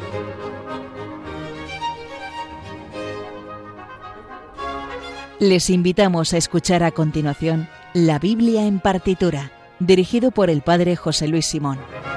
Les invitamos a escuchar a continuación La Biblia en partitura, dirigido por el Padre José Luis Simón.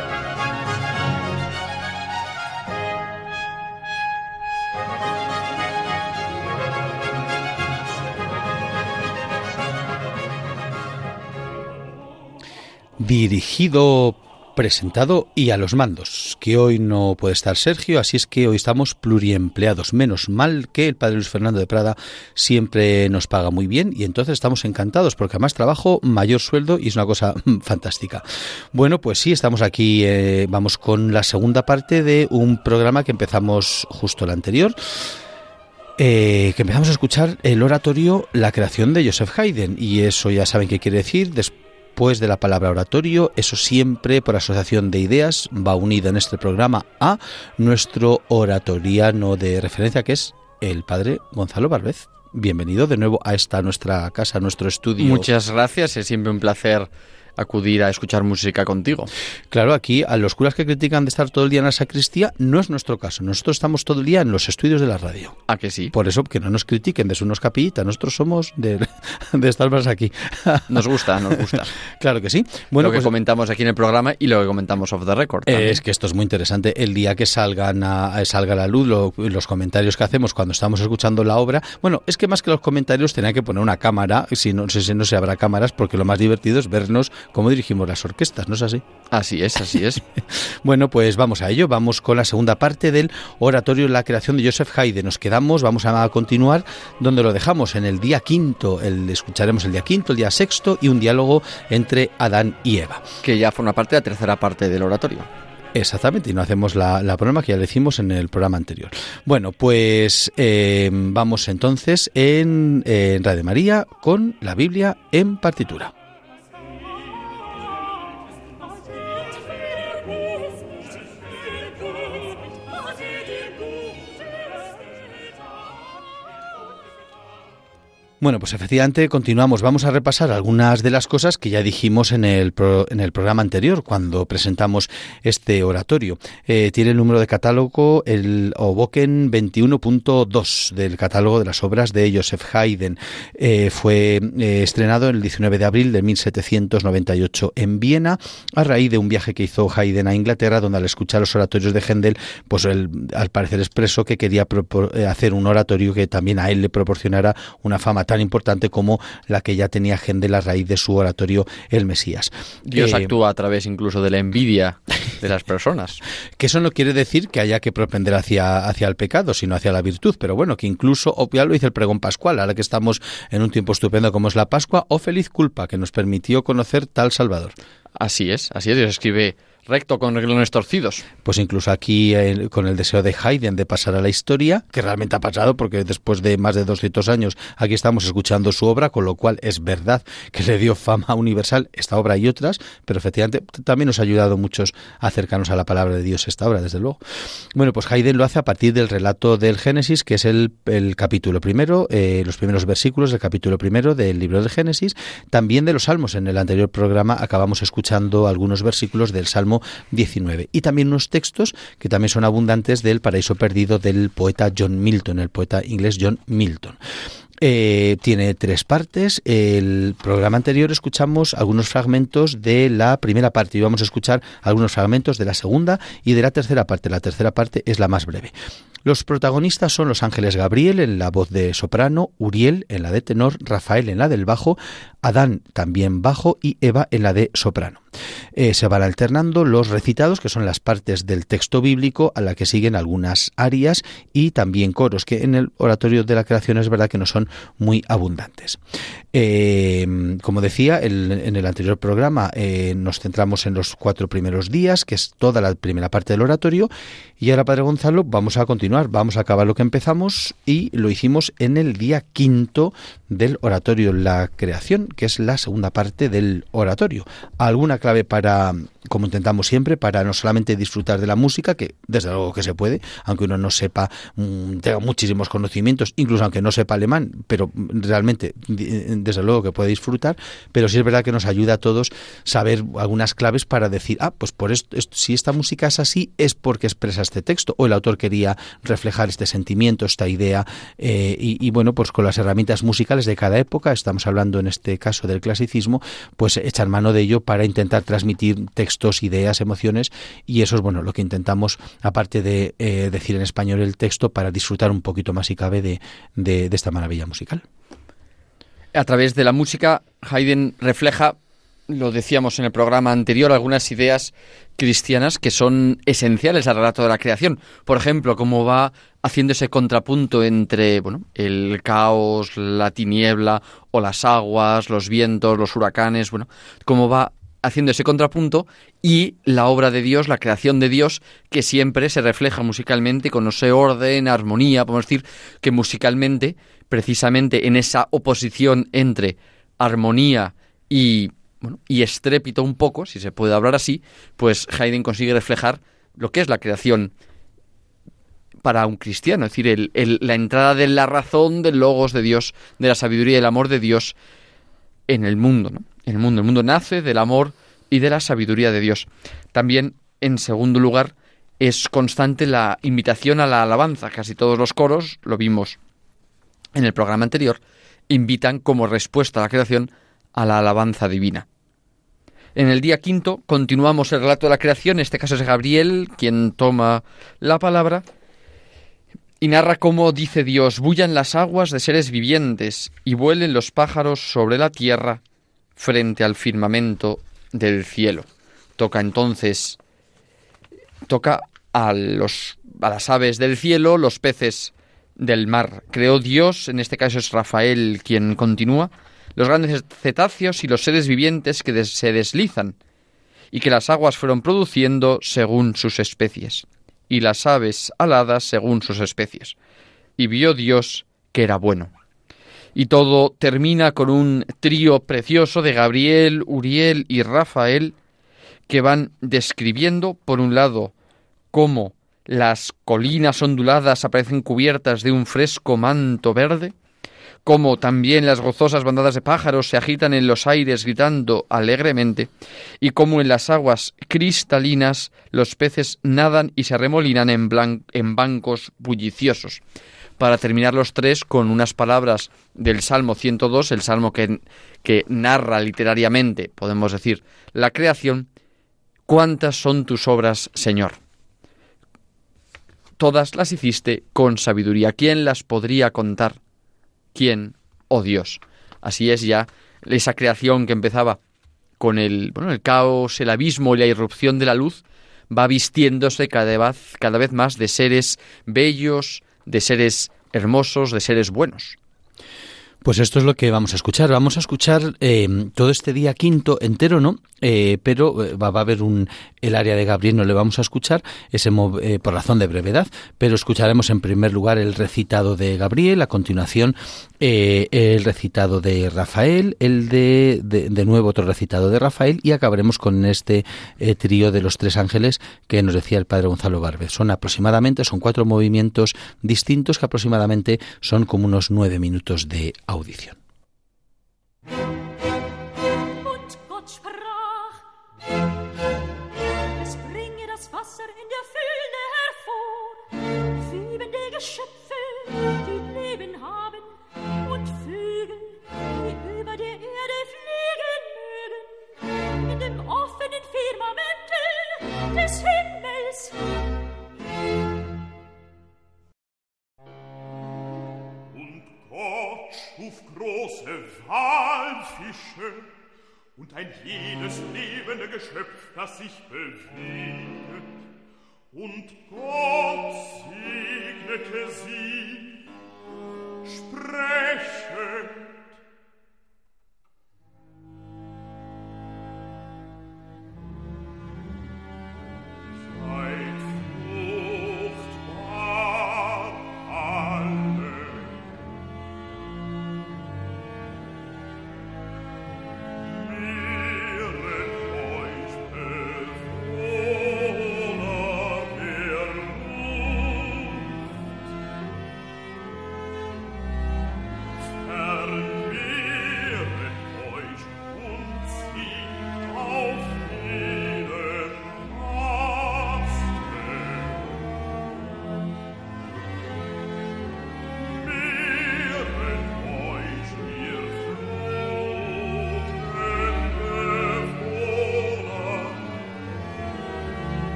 Dirigido, presentado y a los mandos, que hoy no puede estar Sergio, así es que hoy estamos pluriempleados. Menos mal que el Padre Luis Fernando de Prada siempre nos paga muy bien y entonces estamos encantados porque además trabajo, mayor sueldo y es una cosa fantástica. Bueno, pues sí, estamos aquí, vamos con la segunda parte de un programa que empezamos justo el anterior. Que empezamos a escuchar el oratorio La creación de Joseph Haydn, y eso ya saben qué quiere decir. Después de la palabra oratorio, eso siempre por asociación de ideas va unido en este programa a nuestro oratoriano de referencia, que es el Padre Gonzalo Barbez. Bienvenido de nuevo a esta nuestra casa, nuestro estudio. Muchas gracias, es siempre un placer acudir a escuchar música contigo. Claro, aquí a los curas que critican de estar todo el día en la sacristía, no es nuestro caso. Nosotros estamos todo el día en los estudios de la radio. ¿A que sí? Por eso, que no nos critiquen de ser unos capillitas. Nosotros somos de estar más aquí. Nos gusta. Claro que sí. Bueno, lo que comentamos aquí en el programa y lo que comentamos off the record también. Es que esto es muy interesante. El día que salga a la luz los comentarios que hacemos cuando estamos escuchando la obra. Bueno, es que más que los comentarios tenía que poner una cámara. Si no se habrá cámaras, porque lo más divertido es vernos cómo dirigimos las orquestas, ¿no es así? Así es. Bueno, pues vamos a ello. Vamos con la segunda parte del oratorio La creación de Joseph Haydn. Vamos a continuar donde lo dejamos, en el día quinto. Escucharemos el día quinto, el día sexto y un diálogo entre Adán y Eva. Que ya forma parte de la tercera parte del oratorio. Exactamente, y no hacemos la broma que ya le hicimos en el programa anterior. Bueno, pues vamos entonces en Radio María con la Biblia en partitura. Bueno, pues efectivamente continuamos. Vamos a repasar algunas de las cosas que ya dijimos en el programa anterior, cuando presentamos este oratorio. Tiene el número de catálogo, el Hoboken 21.2 del catálogo de las obras de Joseph Haydn. Fue estrenado el 19 de abril de 1798 en Viena, a raíz de un viaje que hizo Haydn a Inglaterra, donde al escuchar los oratorios de Händel, pues él al parecer expresó que quería hacer un oratorio que también a él le proporcionara una fama tan importante como la que ya tenía Händel a raíz de su oratorio El Mesías. Dios actúa a través incluso de la envidia de las personas. Que eso no quiere decir que haya que propender hacia el pecado, sino hacia la virtud, pero bueno, que incluso, ya lo dice el pregón pascual, ahora que estamos en un tiempo estupendo como es la Pascua, feliz culpa, que nos permitió conocer tal Salvador. Así es, Dios escribe recto con renglones torcidos. Pues incluso aquí con el deseo de Haydn de pasar a la historia, que realmente ha pasado porque después de más de 200 años aquí estamos escuchando su obra, con lo cual es verdad que le dio fama universal esta obra y otras, pero efectivamente también nos ha ayudado a muchos a acercarnos a la palabra de Dios esta obra, desde luego. Bueno, pues Haydn lo hace a partir del relato del Génesis, que es el capítulo primero, los primeros versículos del capítulo primero del libro del Génesis, también de los Salmos. En el anterior programa acabamos escuchando algunos versículos del Salmo 19 y también unos textos que también son abundantes del Paraíso perdido del poeta John Milton, el poeta inglés John Milton. Tiene 3 partes. El programa anterior escuchamos algunos fragmentos de la primera parte y vamos a escuchar algunos fragmentos de la segunda y de la tercera parte. La tercera parte es la más breve. Los protagonistas son los ángeles Gabriel en la voz de soprano, Uriel en la de tenor, Rafael en la del bajo, Adán también bajo y Eva en la de soprano. Se van alternando los recitados, que son las partes del texto bíblico, a la que siguen algunas arias y también coros, que en el oratorio de la creación es verdad que no son muy abundantes. Como decía, en el anterior programa nos centramos en los 4 primeros días, que es toda la primera parte del oratorio, y ahora, Padre Gonzalo, vamos a continuar, vamos a acabar lo que empezamos y lo hicimos en el día quinto del oratorio La creación, que es la segunda parte del oratorio. ¿Alguna clave para como intentamos siempre, para no solamente disfrutar de la música, que desde luego que se puede, aunque uno no sepa, tenga muchísimos conocimientos, incluso aunque no sepa alemán, pero realmente, desde luego que puede disfrutar, pero sí es verdad que nos ayuda a todos saber algunas claves para decir, pues por esto, si esta música es así, es porque expresa este texto, o el autor quería reflejar este sentimiento, esta idea, y bueno, pues con las herramientas musicales de cada época, estamos hablando en este caso del clasicismo, pues echar mano de ello para intentar transmitir textos, ideas, emociones, y eso es bueno lo que intentamos, aparte de decir en español el texto, para disfrutar un poquito más si cabe de esta maravilla musical. A través de la música, Haydn refleja, lo decíamos en el programa anterior, algunas ideas cristianas que son esenciales al relato de la creación. Por ejemplo, cómo va haciendo ese contrapunto entre el caos, la tiniebla o las aguas, los vientos, los huracanes, cómo va haciendo ese contrapunto, y la obra de Dios, la creación de Dios, que siempre se refleja musicalmente con ese orden, armonía. Podemos decir que musicalmente, precisamente en esa oposición entre armonía y estrépito un poco, si se puede hablar así, pues Haydn consigue reflejar lo que es la creación para un cristiano, es decir, la entrada de la razón, del logos de Dios, de la sabiduría y el amor de Dios en el mundo, ¿no? El mundo nace del amor y de la sabiduría de Dios. También, en segundo lugar, es constante la invitación a la alabanza. Casi todos los coros, lo vimos en el programa anterior, invitan como respuesta a la creación a la alabanza divina. En el día quinto continuamos el relato de la creación, en este caso es Gabriel quien toma la palabra y narra cómo dice Dios: bullan las aguas de seres vivientes y vuelen los pájaros sobre la tierra frente al firmamento del cielo. Toca a las aves del cielo, los peces del mar. Creó Dios, en este caso es Rafael quien continúa, los grandes cetáceos y los seres vivientes que se deslizan, y que las aguas fueron produciendo según sus especies, y las aves aladas según sus especies. Y vio Dios que era bueno. Y todo termina con un trío precioso de Gabriel, Uriel y Rafael, que van describiendo, por un lado, cómo las colinas onduladas aparecen cubiertas de un fresco manto verde, cómo también las gozosas bandadas de pájaros se agitan en los aires gritando alegremente, y cómo en las aguas cristalinas los peces nadan y se arremolinan en bancos bulliciosos. Para terminar los tres con unas palabras del Salmo 102, el salmo que narra literariamente, podemos decir, la creación: ¿cuántas son tus obras, Señor? Todas las hiciste con sabiduría. ¿Quién las podría contar? ¿Quién? Oh Dios. Así es ya esa creación que empezaba con el caos, el abismo y la irrupción de la luz, va vistiéndose cada vez más de seres bellos, de seres hermosos, de seres buenos. Pues esto es lo que vamos a escuchar. Vamos a escuchar todo este día quinto entero, ¿no? Pero va a haber el área de Gabriel, no le vamos a escuchar por razón de brevedad, pero escucharemos en primer lugar el recitado de Gabriel, a continuación el recitado de Rafael, de nuevo otro recitado de Rafael, y acabaremos con este trío de los tres ángeles que nos decía el padre Gonzalo Bárbez. Son 4 movimientos distintos que aproximadamente son como unos 9 minutos de audición. Schuf große Walfische und ein jedes lebende Geschöpf, das sich bewegt. Und Gott segnete sie, sprechend: seid fruchtbar alle. Mehret euch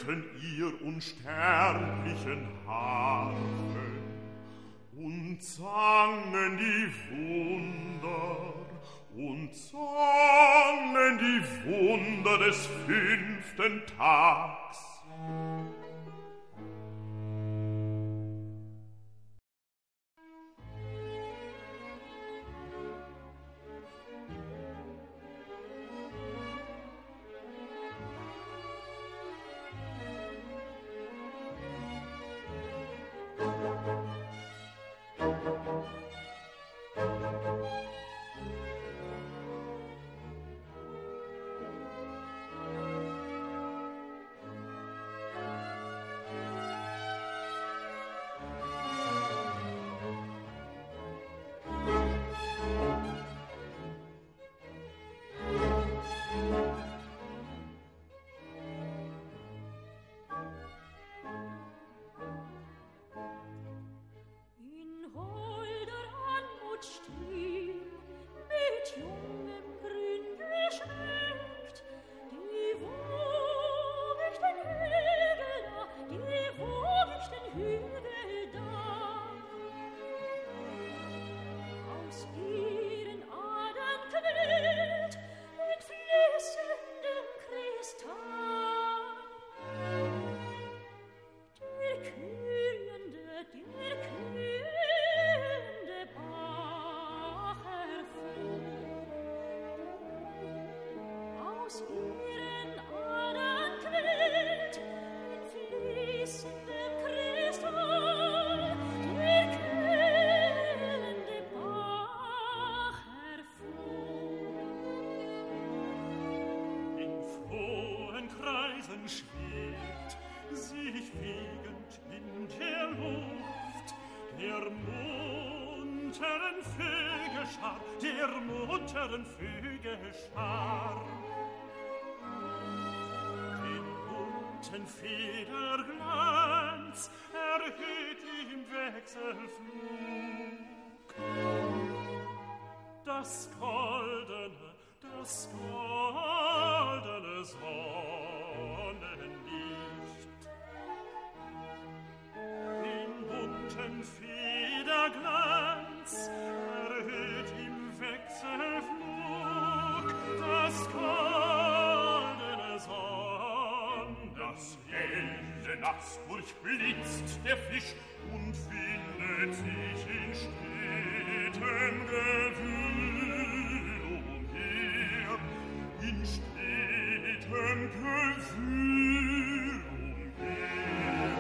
Wolken ihr unsterblichen Harfen und sangen die Wunder des 5. Tags. Den Federglanz erhöht im Wechselflug. Das goldene Sonnenlicht. Den bunten Federglanz erhöht im Wechselflug. Das goldene Sonnenlicht. Das helle Nass durchblitzt der Fisch und findet sich in stetem Gewühl umher. In stetem Gewühl umher.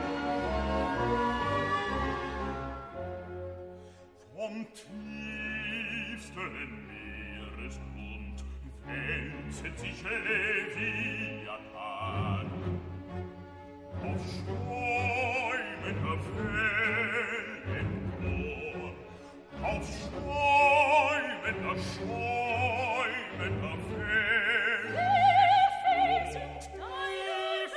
Vom tiefsten Meeresgrund wälzt sich Leviathan. Auf schäumender Wellen Chor, auf schäumender Wellen. Wir sind deiner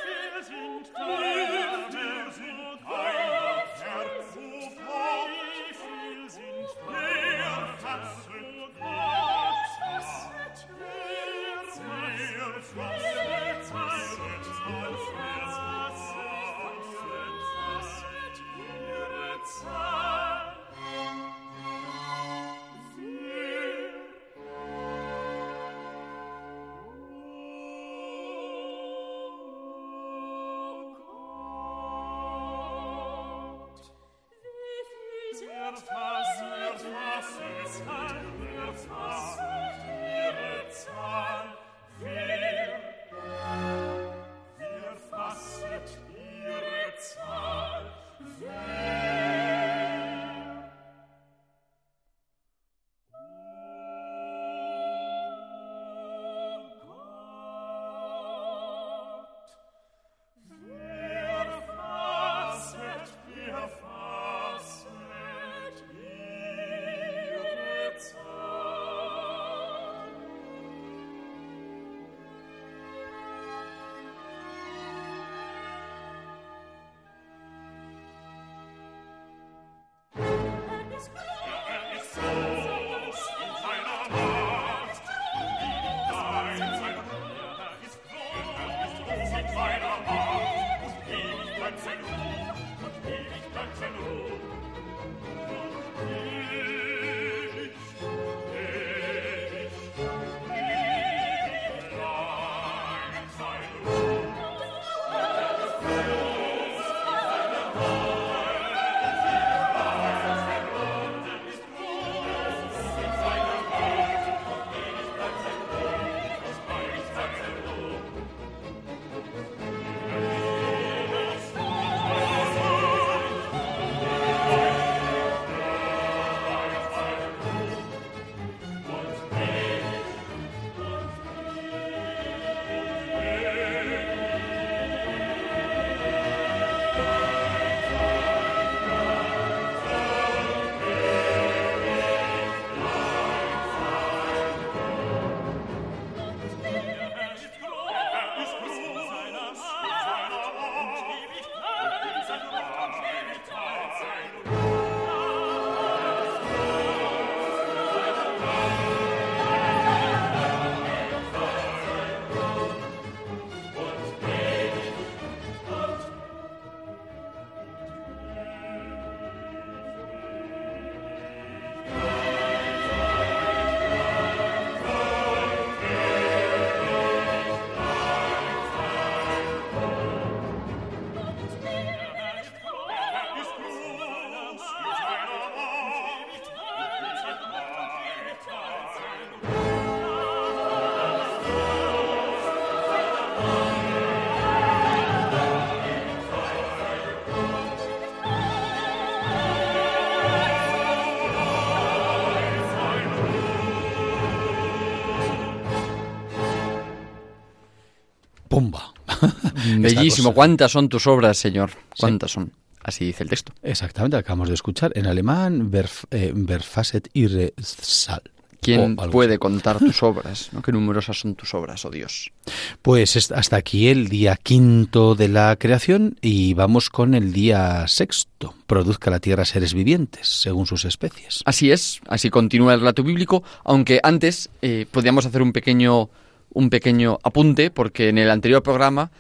¡pumba! Bellísimo. ¿Cuántas son tus obras, Señor? ¿Cuántas son? Así dice el texto. Exactamente, acabamos de escuchar en alemán, Verfaset ihre Zahl. ¿Quién puede contar tus obras? ¿No? Qué numerosas son tus obras, oh Dios. Pues hasta aquí el día 5 de la creación y vamos con el día 6. Produzca la tierra seres vivientes, según sus especies. Así es, así continúa el relato bíblico, aunque antes podíamos hacer un pequeño apunte, porque en el anterior programa,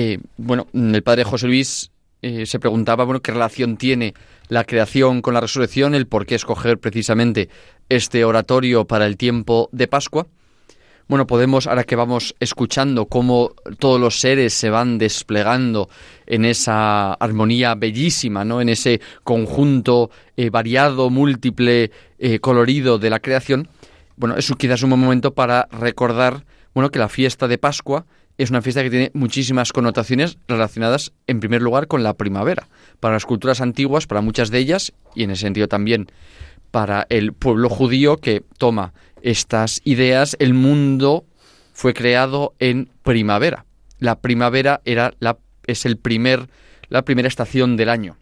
el padre José Luis se preguntaba, qué relación tiene la creación con la resurrección, el por qué escoger precisamente este oratorio para el tiempo de Pascua. Podemos, ahora que vamos escuchando cómo todos los seres se van desplegando en esa armonía bellísima, ¿no? En ese conjunto variado, múltiple, colorido de la creación, eso quizás es un buen momento para recordar, que la fiesta de Pascua es una fiesta que tiene muchísimas connotaciones relacionadas, en primer lugar, con la primavera. Para las culturas antiguas, para muchas de ellas, y en ese sentido también para el pueblo judío que toma estas ideas, el mundo fue creado en primavera. La primavera es la primera estación del año.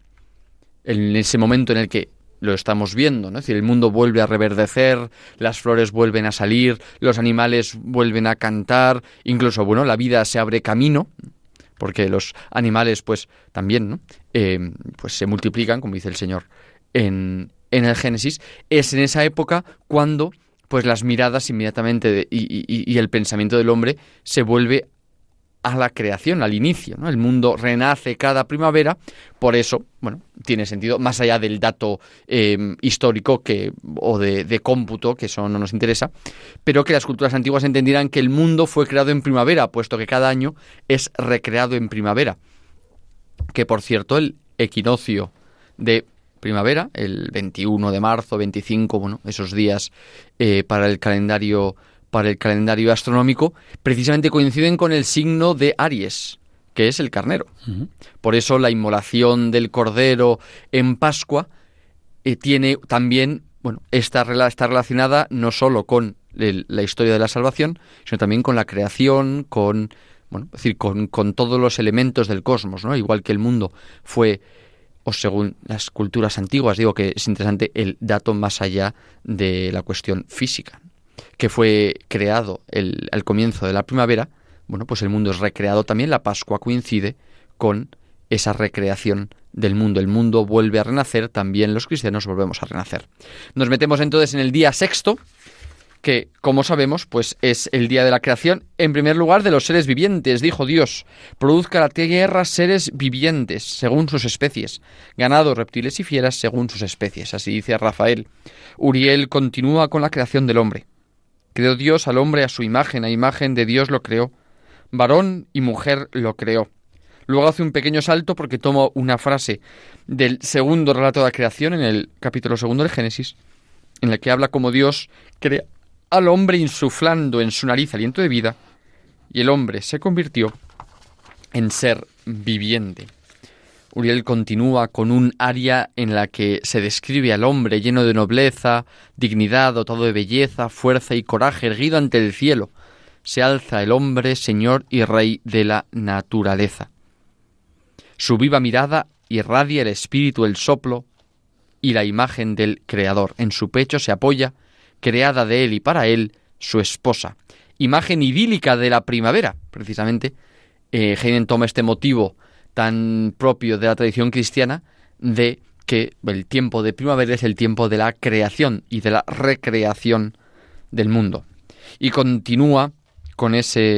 En ese momento en el que lo estamos viendo, ¿no? Es decir, el mundo vuelve a reverdecer, las flores vuelven a salir, los animales vuelven a cantar, incluso, la vida se abre camino, porque los animales, pues, también, ¿no? Pues se multiplican, como dice el Señor en el Génesis. Es en esa época cuando, pues, las miradas inmediatamente y el pensamiento del hombre se vuelve a la creación, al inicio, ¿no? El mundo renace cada primavera, por eso, tiene sentido, más allá del dato histórico o de cómputo, que eso no nos interesa, pero que las culturas antiguas entendieran que el mundo fue creado en primavera, puesto que cada año es recreado en primavera. Que, por cierto, el equinoccio de primavera, el 21 de marzo, 25, esos días para el calendario astronómico, precisamente coinciden con el signo de Aries, que es el carnero. Uh-huh. Por eso la inmolación del cordero en Pascua tiene también, está relacionada no solo con la historia de la salvación, sino también con la creación, con todos los elementos del cosmos, ¿no? Igual que el mundo fue, o según las culturas antiguas, digo que es interesante el dato más allá de la cuestión física, que fue creado al comienzo de la primavera, pues el mundo es recreado también. La Pascua coincide con esa recreación del mundo. El mundo vuelve a renacer, también los cristianos volvemos a renacer. Nos metemos entonces en el día 6, que, como sabemos, pues es el día de la creación, en primer lugar, de los seres vivientes. Dijo Dios: produzca la tierra seres vivientes, según sus especies, ganado, reptiles y fieras, según sus especies. Así dice Rafael. Uriel continúa con la creación del hombre. Creó Dios al hombre a su imagen, a imagen de Dios lo creó. Varón y mujer lo creó. Luego hace un pequeño salto porque toma una frase del segundo relato de la creación, en el capítulo 2 del Génesis, en la que habla como Dios crea al hombre insuflando en su nariz aliento de vida, y el hombre se convirtió en ser viviente. Uriel continúa con un aria en la que se describe al hombre lleno de nobleza, dignidad, dotado de belleza, fuerza y coraje, erguido ante el cielo. Se alza el hombre, señor y rey de la naturaleza. Su viva mirada irradia el espíritu, el soplo y la imagen del Creador. En su pecho se apoya, creada de él y para él, su esposa. Imagen idílica de la primavera, precisamente. Heinen toma este motivo tan propio de la tradición cristiana, de que el tiempo de primavera es el tiempo de la creación y de la recreación del mundo. Y continúa con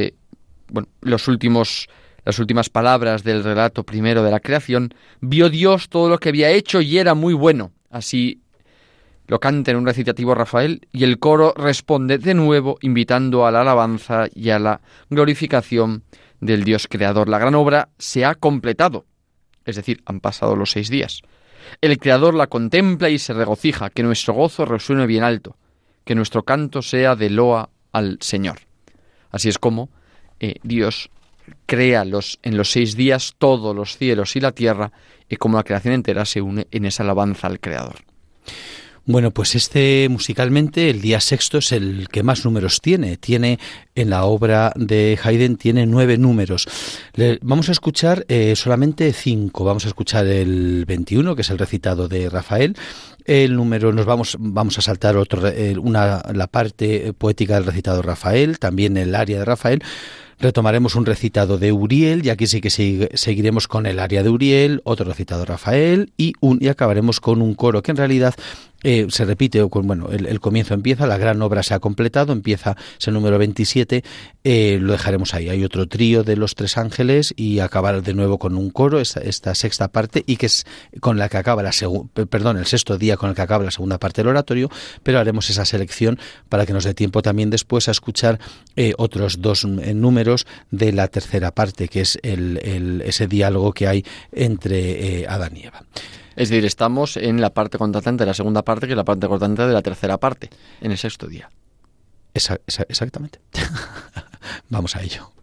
las últimas palabras del relato primero de la creación. Vio Dios todo lo que había hecho y era muy bueno. Así lo canta en un recitativo Rafael, y el coro responde de nuevo invitando a la alabanza y a la glorificación del Dios creador. La gran obra se ha completado, es decir, han pasado los 6 días. El Creador la contempla y se regocija, que nuestro gozo resuene bien alto, que nuestro canto sea de loa al Señor. Así es como Dios crea en los 6 días todos los cielos y la tierra, y como la creación entera se une en esa alabanza al Creador. Bueno, pues musicalmente el día sexto es el que más números tiene. En la obra de Haydn tiene 9 números. Vamos a escuchar solamente 5. Vamos a escuchar el 21, que es el recitado de Rafael. El número vamos a saltar la parte poética del recitado de Rafael, también el aria de Rafael. Retomaremos un recitado de Uriel, y aquí sí que seguiremos con el aria de Uriel, otro recitado de Rafael y acabaremos con un coro que en realidad se repite. El comienzo empieza, la gran obra se ha completado, empieza ese número 27, lo dejaremos ahí. Hay otro trío de los 3 ángeles y acabar de nuevo con un coro, esta sexta parte, y que es con la que acaba el sexto día con el que acaba la segunda parte del oratorio, pero haremos esa selección para que nos dé tiempo también después a escuchar otros 2 números de la tercera parte, que es ese diálogo que hay entre Adán y Eva. Es decir, estamos en la parte contratante de la segunda parte, que es la parte contratante de la tercera parte, en el sexto día. Exactamente. Vamos a ello.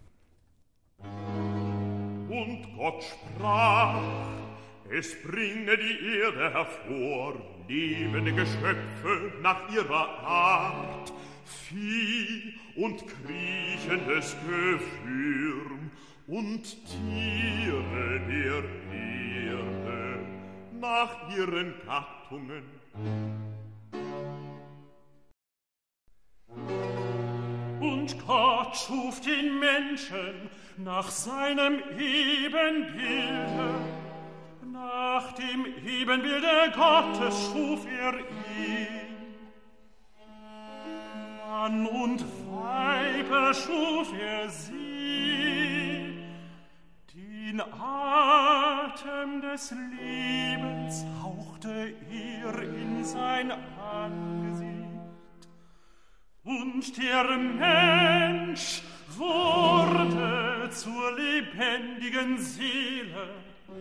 Und Gott sprach, es bringe die Erde hervor, lebende Geschöpfe nach ihrer Art, Vieh und kriechendes Gewürm und Tiere der Erde nach ihren Gattungen. Und Gott schuf den Menschen nach seinem Ebenbilde. Nach dem Ebenbilde Gottes schuf ihn. Mann und Weib schuf sie. Den Atem des Lebens hauchte in sein Angesicht. Und der Mensch wurde zur lebendigen Seele.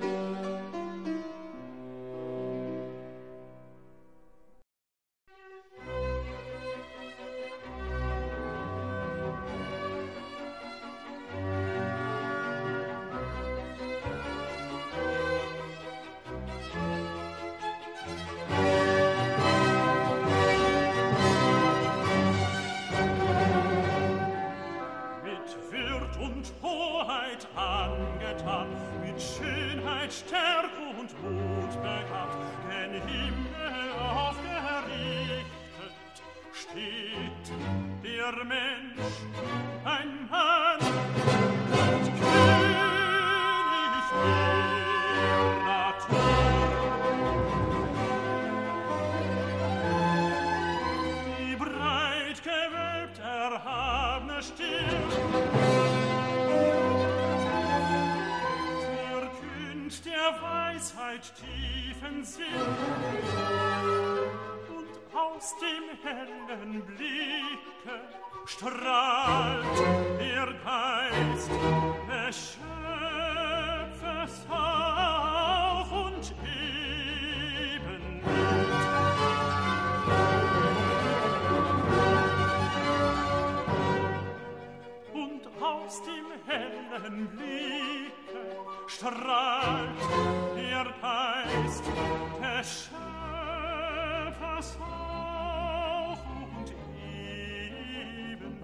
Stärke und Mut begabt, gen Himmel aufgerichtet, steht der Mensch, ein Mann und König der Natur. Die breit gewölbt erhabene Stirn der Weisheit tiefen Sinn, und aus dem hellen Blicke strahlt der Geist des Schöpfers Hauch und Ebenbild. Und aus dem hellen Blicke strahlt der Geist des Schöpfers Hauch und Ebenbild.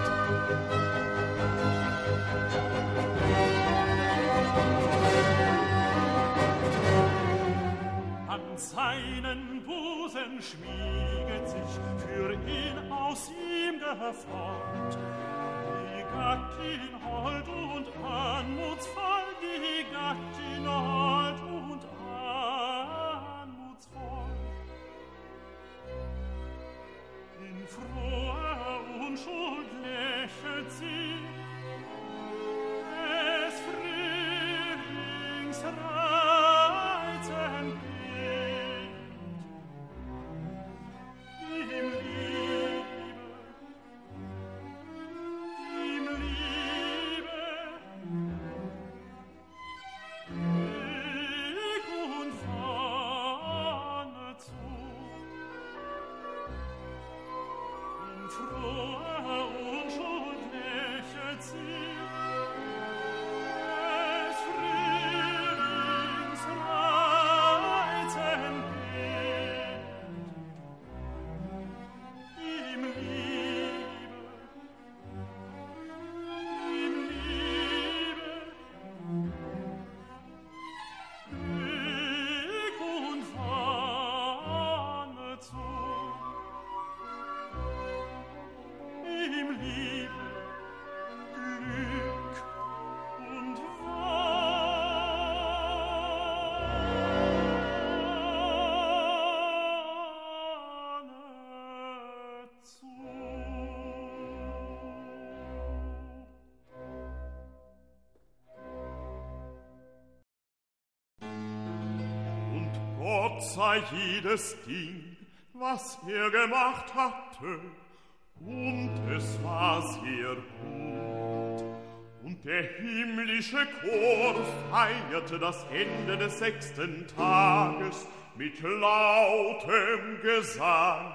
An seinen Busen schmieget sich für ihn aus ihm geformt die Gattin hold und anmutsvoll, die Gattin hold und anmutsvoll. In froher Unschuld lächelt sie des Frühlings reizend Bild. Im Gott sei jedes Ding, was er gemacht hatte, und es war sehr gut. Und der himmlische Chor feierte das Ende des 6. Tages mit lautem Gesang.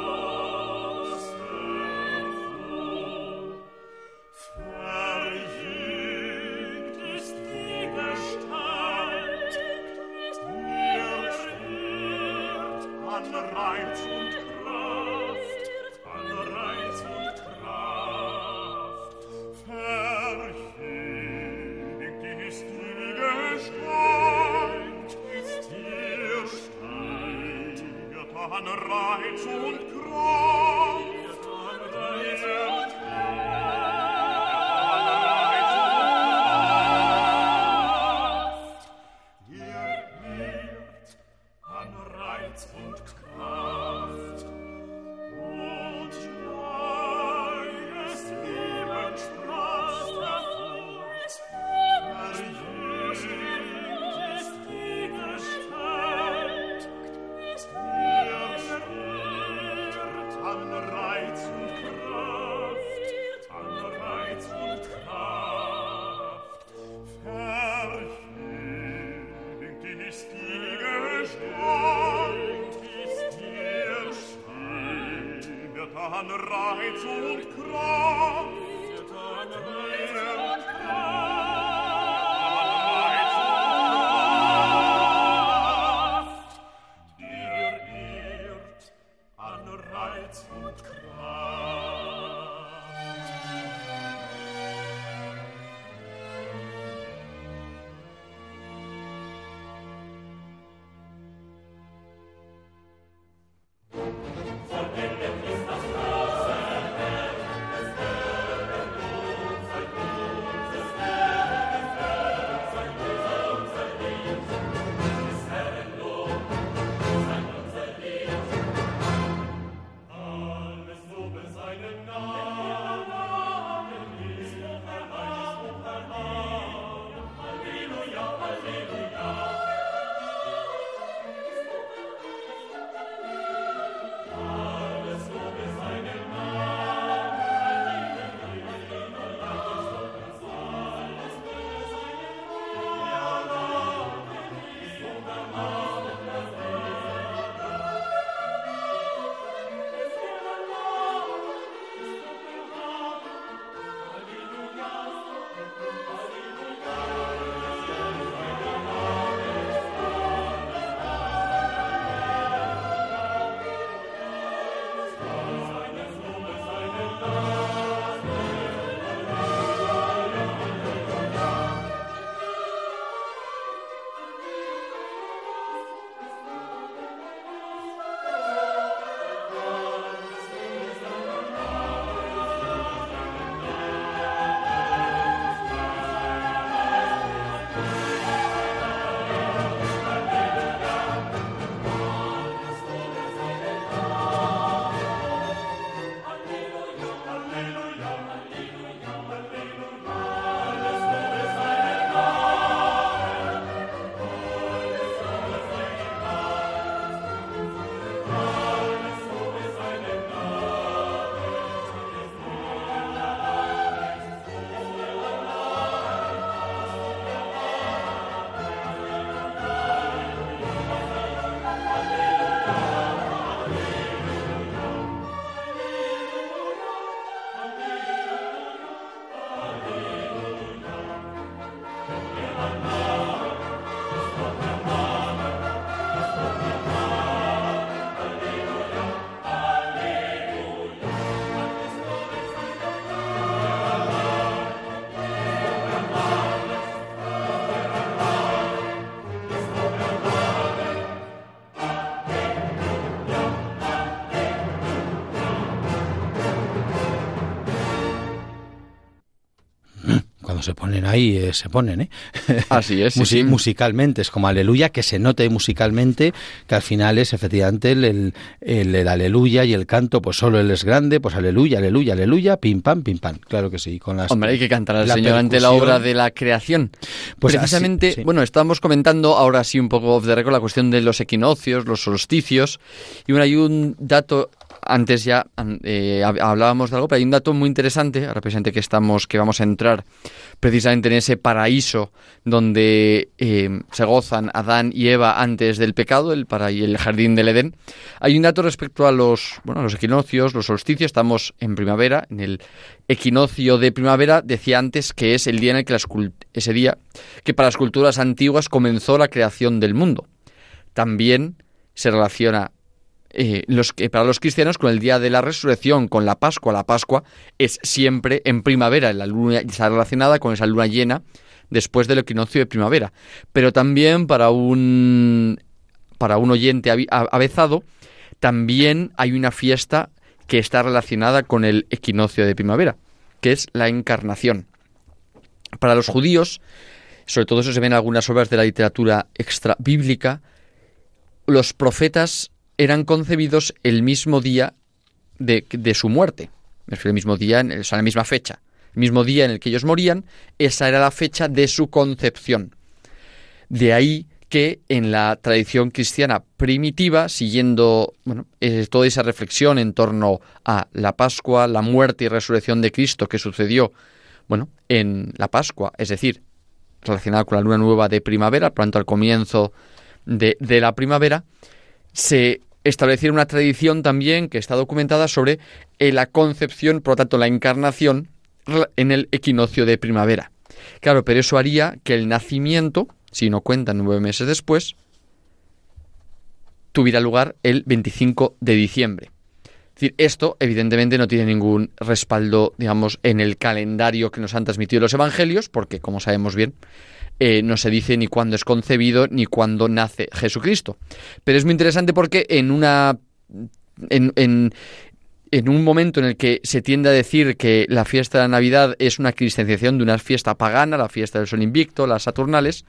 Verjährt steigt, ihr steigert an Reiz und Kraft, an Reiz und Kraft. Ihr irrt an Reiz und Kraft, und neues Leben sprach davor. Verjüngt ist die Gestalt, ihr irrt an Reiz und Kraft, an Reiz und Kraft. Verjüngt ist die Gestalt, ihr steigert an Reiz und Kraft, an Reiz und Kraft. Ihr irrt an Reiz und Kraft. Alles Lobe seinen Namen, ist doch erhaben. Halleluja, Halleluja. Alles Lobe seinen Se ponen ahí, se ponen, ¿eh? Así es. Sí. Musicalmente, es como aleluya, que se note musicalmente, que al final es efectivamente el aleluya y el canto, pues solo él es grande, pues aleluya, aleluya, aleluya, pim pam, claro que sí. Con las, hombre, hay que cantar al Señor ante la obra de la creación. Pues precisamente, así, sí. Bueno, estamos comentando ahora sí un poco off the record la cuestión de los equinoccios, los solsticios, y bueno, hay un dato. Antes ya hablábamos de algo, pero hay un dato muy interesante, ahora presente que vamos a entrar precisamente en ese paraíso donde se gozan Adán y Eva antes del pecado, el jardín del Edén. Hay un dato respecto a los equinoccios, los solsticios. Estamos en primavera, en el equinoccio de primavera. Decía antes que es el día en el que ese día que para las culturas antiguas comenzó la creación del mundo. También se relaciona para los cristianos con el día de la resurrección, con la Pascua. La Pascua es siempre en primavera, la luna está relacionada con esa luna llena después del equinoccio de primavera. Pero también para un oyente avezado, también hay una fiesta que está relacionada con el equinoccio de primavera, que es la Encarnación. Para los judíos, sobre todo eso se ve en algunas obras de la literatura extra bíblica, los profetas eran concebidos el mismo día de su muerte. Me refiero al mismo día, o sea, la misma fecha. El mismo día en el que ellos morían, esa era la fecha de su concepción. De ahí que en la tradición cristiana primitiva, siguiendo toda esa reflexión en torno a la Pascua, la muerte y resurrección de Cristo que sucedió en la Pascua, es decir, relacionada con la luna nueva de primavera, por lo tanto al comienzo de la primavera, se establecieron una tradición también que está documentada sobre la concepción, por lo tanto la encarnación en el equinoccio de primavera. Claro, pero eso haría que el nacimiento, si no cuentan 9 meses después, tuviera lugar el 25 de diciembre. Es decir, esto evidentemente no tiene ningún respaldo, digamos, en el calendario que nos han transmitido los evangelios, porque, como sabemos bien, no se dice ni cuándo es concebido ni cuándo nace Jesucristo. Pero es muy interesante porque en un momento en el que se tiende a decir que la fiesta de la Navidad es una cristianización de una fiesta pagana, la fiesta del Sol Invicto, las Saturnales,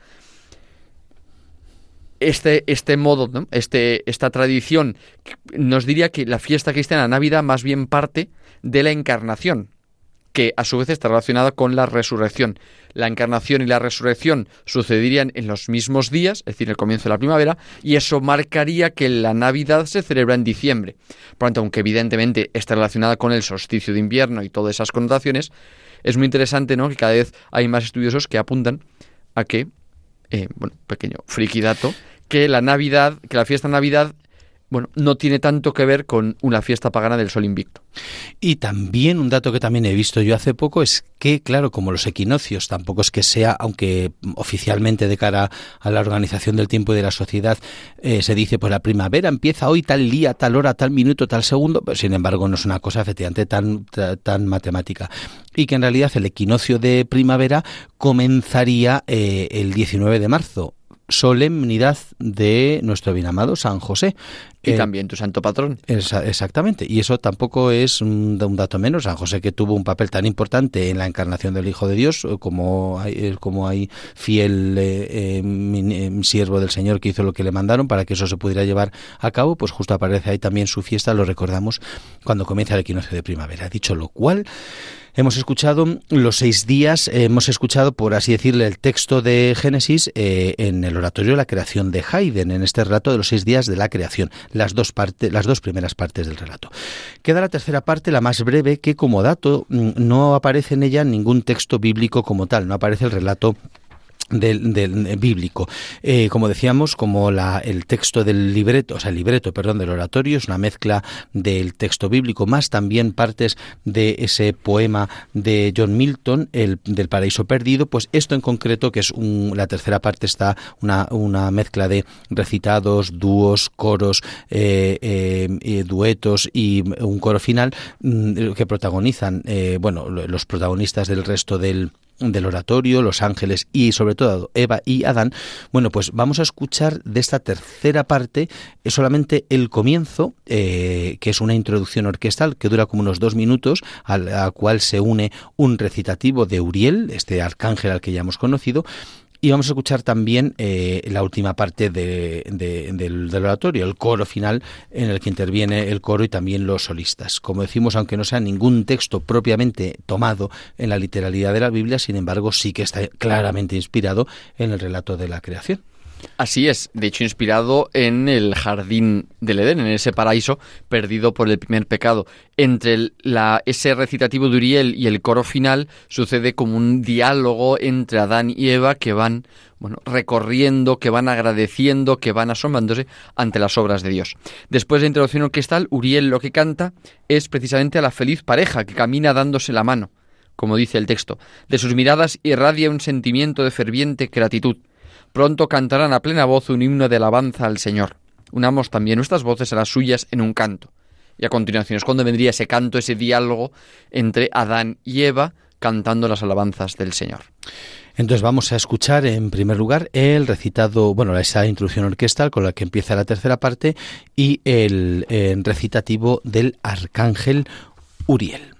este modo, ¿no? Esta tradición nos diría que la fiesta cristiana, la Navidad, más bien parte de la Encarnación, que a su vez está relacionada con la resurrección. La Encarnación y la resurrección sucederían en los mismos días, es decir, el comienzo de la primavera, y eso marcaría que la Navidad se celebra en diciembre. Por lo tanto, aunque evidentemente está relacionada con el solsticio de invierno y todas esas connotaciones, es muy interesante, ¿no?, que cada vez hay más estudiosos que apuntan a que, pequeño friki dato, que la fiesta de Navidad no tiene tanto que ver con una fiesta pagana del Sol Invicto. Y también un dato que también he visto yo hace poco es que, claro, como los equinoccios tampoco es que sea, aunque oficialmente de cara a la organización del tiempo y de la sociedad se dice, pues la primavera empieza hoy tal día, tal hora, tal minuto, tal segundo, pero sin embargo no es una cosa efectivamente tan matemática. Y que en realidad el equinoccio de primavera comenzaría el 19 de marzo. Solemnidad de nuestro bien amado San José. Y también tu santo patrón. Exactamente, y eso tampoco es un dato menos. San José, que tuvo un papel tan importante en la encarnación del Hijo de Dios, como hay fiel siervo del Señor que hizo lo que le mandaron para que eso se pudiera llevar a cabo, pues justo aparece ahí también su fiesta, lo recordamos cuando comienza el equinoccio de primavera. Dicho lo cual, hemos escuchado los 6 días, hemos escuchado, por así decirle, el texto de Génesis en el oratorio de la creación de Haydn, en este relato de los 6 días de la creación, las dos primeras partes del relato. Queda la tercera parte, la más breve, que como dato no aparece en ella ningún texto bíblico como tal, no aparece el relato del bíblico. Como decíamos, como el texto del libreto, del oratorio es una mezcla del texto bíblico más también partes de ese poema de John Milton, del Paraíso Perdido, pues esto en concreto, que es la tercera parte, está una mezcla de recitados, dúos, coros, duetos y un coro final que protagonizan los protagonistas del resto del oratorio, los ángeles y sobre todo Eva y Adán. Bueno, pues vamos a escuchar de esta tercera parte solamente el comienzo, que es una introducción orquestal que dura como unos 2 minutos, a la cual se une un recitativo de Uriel, este arcángel al que ya hemos conocido. Y vamos a escuchar también la última parte del oratorio, el coro final, en el que interviene el coro y también los solistas. Como decimos, aunque no sea ningún texto propiamente tomado en la literalidad de la Biblia, sin embargo sí que está claramente inspirado en el relato de la creación. Así es, de hecho inspirado en el jardín del Edén, en ese paraíso perdido por el primer pecado. Entre ese recitativo de Uriel y el coro final sucede como un diálogo entre Adán y Eva que van recorriendo, que van agradeciendo, que van asombrándose ante las obras de Dios. Después de la introducción orquestal, Uriel lo que canta es precisamente a la feliz pareja que camina dándose la mano, como dice el texto. De sus miradas irradia un sentimiento de ferviente gratitud. Pronto cantarán a plena voz un himno de alabanza al Señor. Unamos también nuestras voces a las suyas en un canto. Y a continuación es cuando vendría ese canto, ese diálogo entre Adán y Eva, cantando las alabanzas del Señor. Entonces vamos a escuchar en primer lugar el recitado, esa introducción orquestal con la que empieza la tercera parte y el recitativo del arcángel Uriel.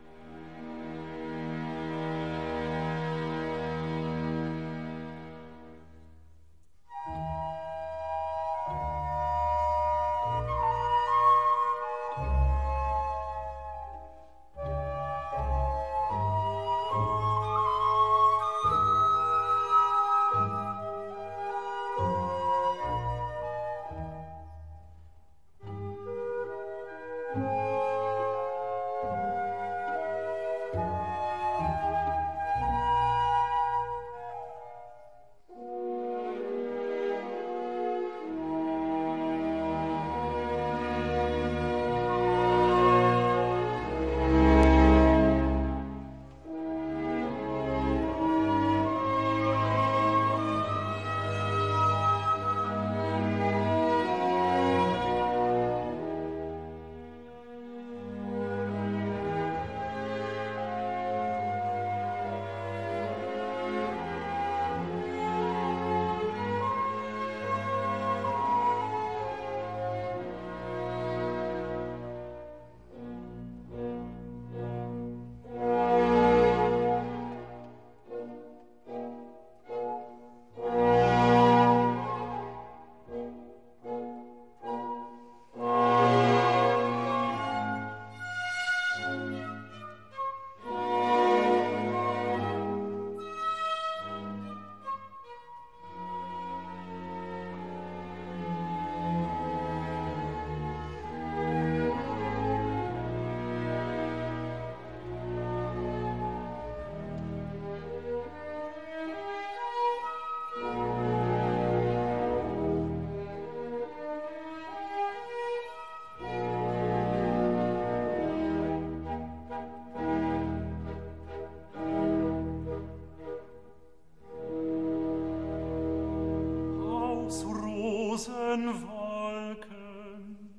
Wolken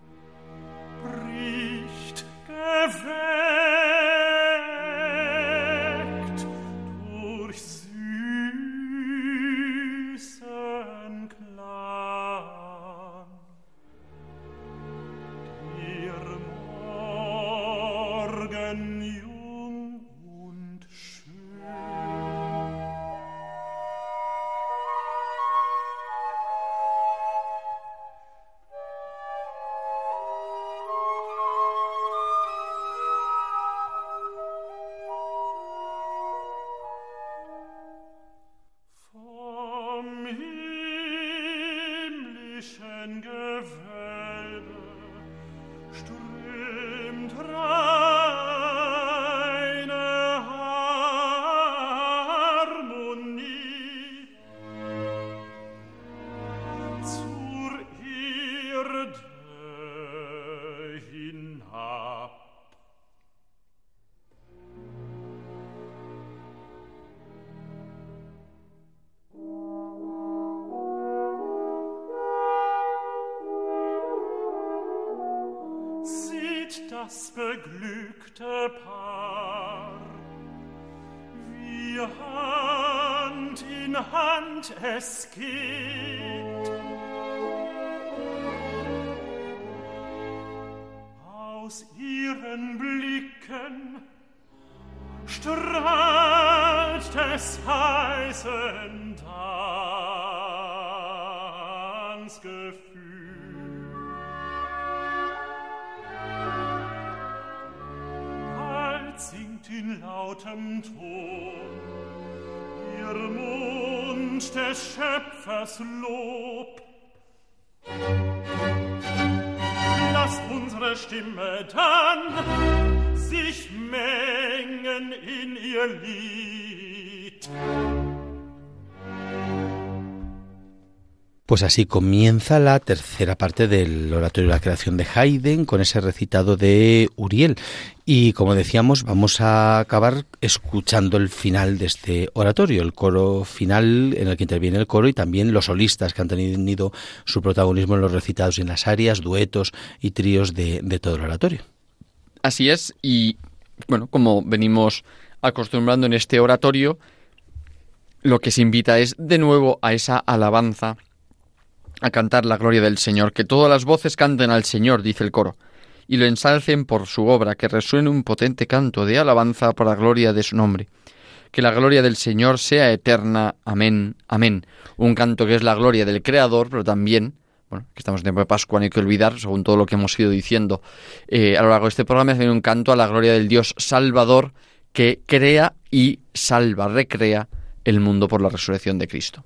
bricht geweckt durch süßen Klang. Der Morgen jung und schön. Vom himmlischen Gewölbe strömt reine Harmonie zur Erde hinab. Das beglückte Paar, wie Hand in Hand es geht, aus ihren Blicken strahlt des heißen Tanzgefühl. Singt in lautem Ton ihr Mund des Schöpfers Lob. Lasst unsere Stimme dann sich mengen in ihr Lied. Pues así comienza la tercera parte del oratorio de la creación de Haydn con ese recitado de Uriel. Y como decíamos, vamos a acabar escuchando el final de este oratorio, el coro final en el que interviene el coro y también los solistas que han tenido su protagonismo en los recitados y en las arias, duetos y tríos de todo el oratorio. Así es, y bueno, como venimos acostumbrando en este oratorio, lo que se invita es de nuevo a esa alabanza, a cantar la gloria del Señor, que todas las voces canten al Señor, dice el coro, y lo ensalcen por su obra, que resuene un potente canto de alabanza por la gloria de su nombre. Que la gloria del Señor sea eterna. Amén, amén. Un canto que es la gloria del Creador, pero también, bueno, que estamos en tiempo de Pascua, no hay que olvidar, según todo lo que hemos ido diciendo a lo largo de este programa, es también un canto a la gloria del Dios Salvador, que crea y salva, recrea el mundo por la resurrección de Cristo.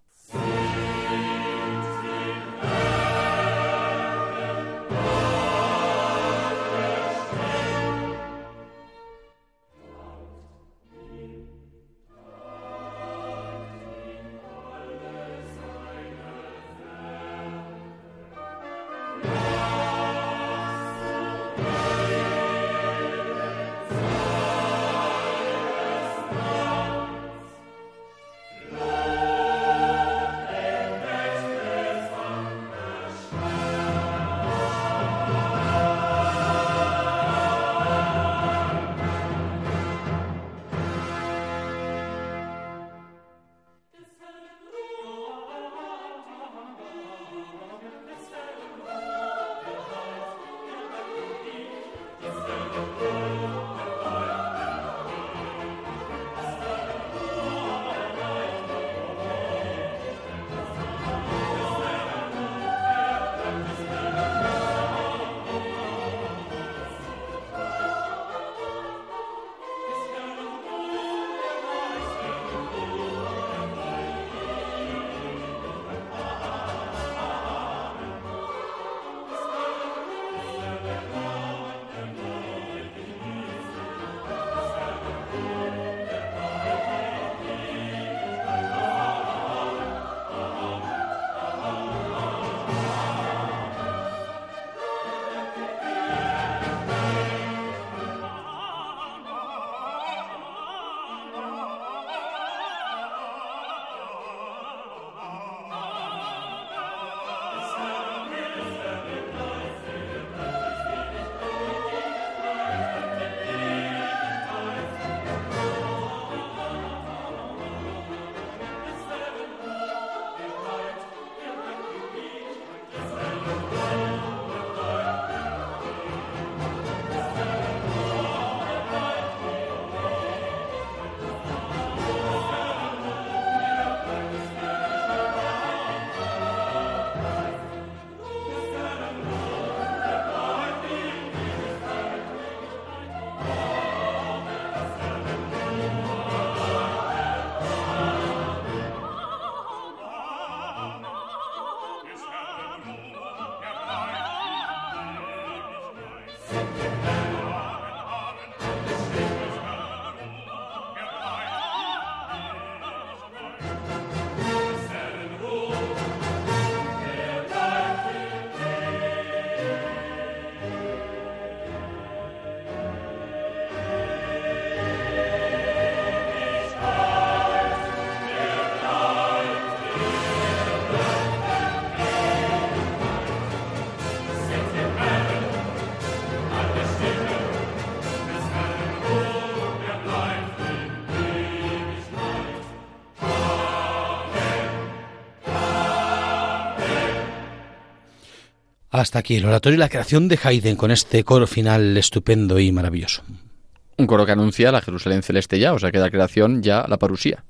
Hasta aquí el oratorio y la creación de Haydn con este coro final estupendo y maravilloso. Un coro que anuncia la Jerusalén celeste ya, o sea que la creación ya la parusía.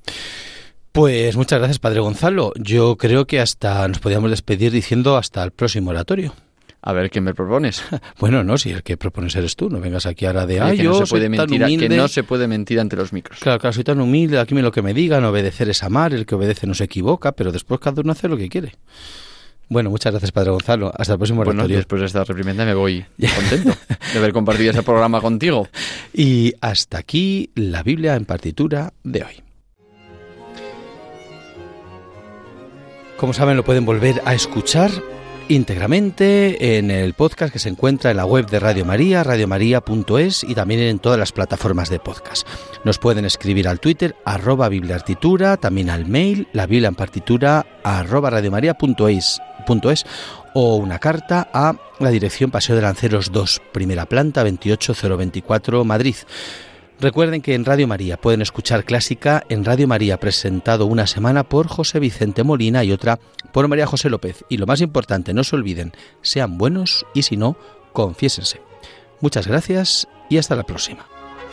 Pues muchas gracias, Padre Gonzalo. Yo creo que hasta nos podíamos despedir diciendo hasta el próximo oratorio. A ver, ¿qué me propones? Bueno, no, si el que propones eres tú, no vengas aquí ahora de que no se puede mentir, que no se puede mentir ante los micros. Claro, soy tan humilde, aquí lo que me digan, obedecer es amar, el que obedece no se equivoca, pero después cada uno hace lo que quiere. Bueno, muchas gracias, Padre Gonzalo. Hasta el próximo oratorio. Bueno, después de esta reprimenda me voy contento de haber compartido ese programa contigo. Y hasta aquí la Biblia en partitura de hoy. Como saben, lo pueden volver a escuchar íntegramente en el podcast que se encuentra en la web de Radio María, radiomaria.es, y también en todas las plataformas de podcast. Nos pueden escribir al Twitter @bibliaartitura, también al mail labibliaenpartitura @radiomaria.es o una carta a la dirección Paseo de Lanceros 2, primera planta, 28024, Madrid. Recuerden que en Radio María pueden escuchar Clásica en Radio María, presentado una semana por José Vicente Molina y otra por María José López. Y lo más importante, no se olviden, sean buenos y si no, confiésense. Muchas gracias y hasta la próxima.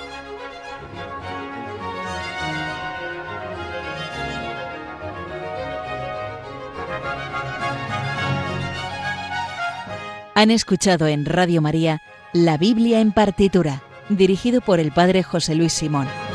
Han escuchado en Radio María La Biblia en partitura, dirigido por el padre José Luis Simón.